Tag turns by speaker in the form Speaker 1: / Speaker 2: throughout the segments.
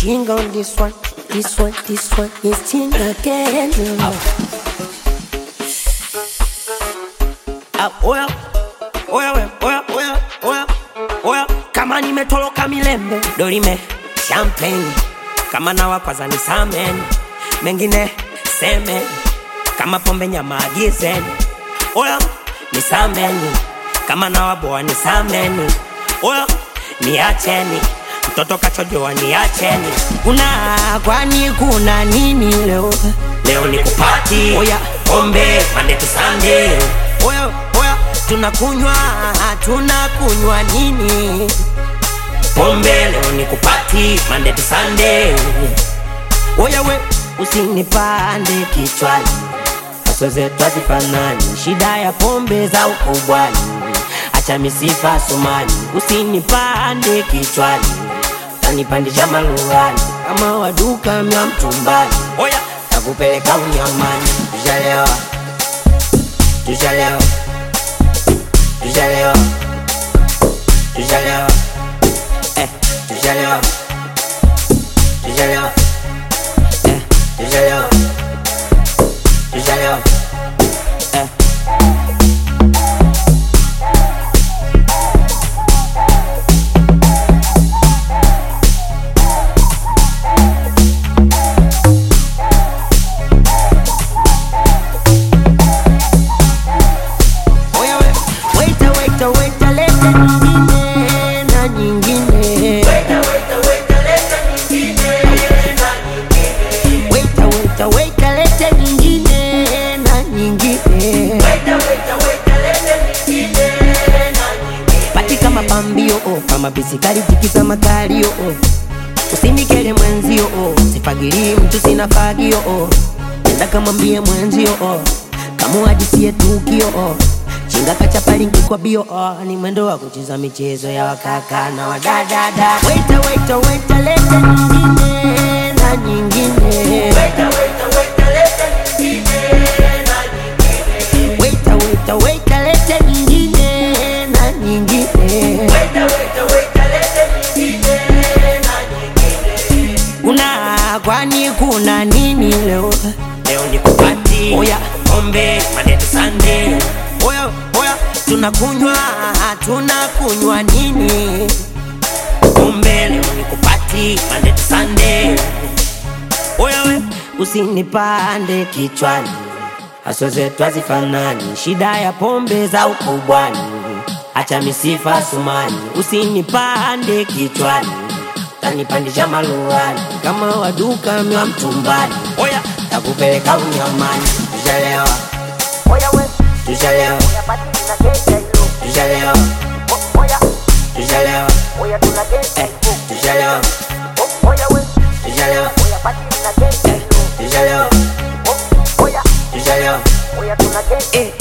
Speaker 1: Ting on this one is ting again. Oya, kama nimetoloka milembe dorime champagne, kama nawa kwaza ni samen, mengine semen, kama pombe nyama agizeni. Oya, ni sameni, kama nawa boa ni sameni. Oya, niacheni, mtoto kachojoa niacheni. Kuna nini leo? Leo ni kupati. Oya, pombe Monday to Sunday. Oya, tunakunywa nini? Pombe leo ni kupati Monday to Sunday. Oya we, usinipande kichwani, haso zetu hazifanani, shida ya pombe za ukubwani, acha misifa sumani. Usinipande kichwani, utanipandisha maluani, kama waduka mwa mtumbani. Oya, takupeleka unyamani. Tushalewa, tushalewa, tushalewa, tushalewa, tushalewa, tushalewa, tushalewa, tushalewa. Kama bisikari tikisa makario, usinikele mwenzio, sifagiri mtu sina fagio. Nenda kama mbie mwenzio, kama ajisie tukio, chinga kachapali nkikwa bio. Ni mwendo wa kucheza michezo ya wakaka na wadadada. Waita, lete nyingine na nyingine. Waita, lete nyingine na nyingine. Waita, lete nyingine na nyingine. Kuna nini leo? Leo ni kupati. Oya, pombe Monday to Sunday. Oya, tunakunywa nini? Pombe leo ni kupati Monday to Sunday. Oya we, usinipande kichwani, haso zetu hazifanani, shida ya pombe za ukubwani, acha misifa sumani. Usinipande kichwani, utanipandisha maluani, kama waduka mwa mtumbani. Oya, takupeleka unyamani. Tushalewa, oya we, tushalewa, oya bati tunakesha hilo. Tushalewa, oya, tushalewa, oya tunakesha hilo. Tushalewa, oya we, tushalewa, oya bati tunakesha hilo. Tushalewa, oya, tushalewa, oya tunakesha hilo.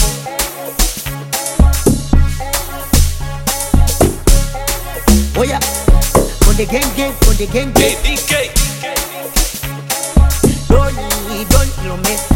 Speaker 1: Oya, on the gang. DK. Don't kill me.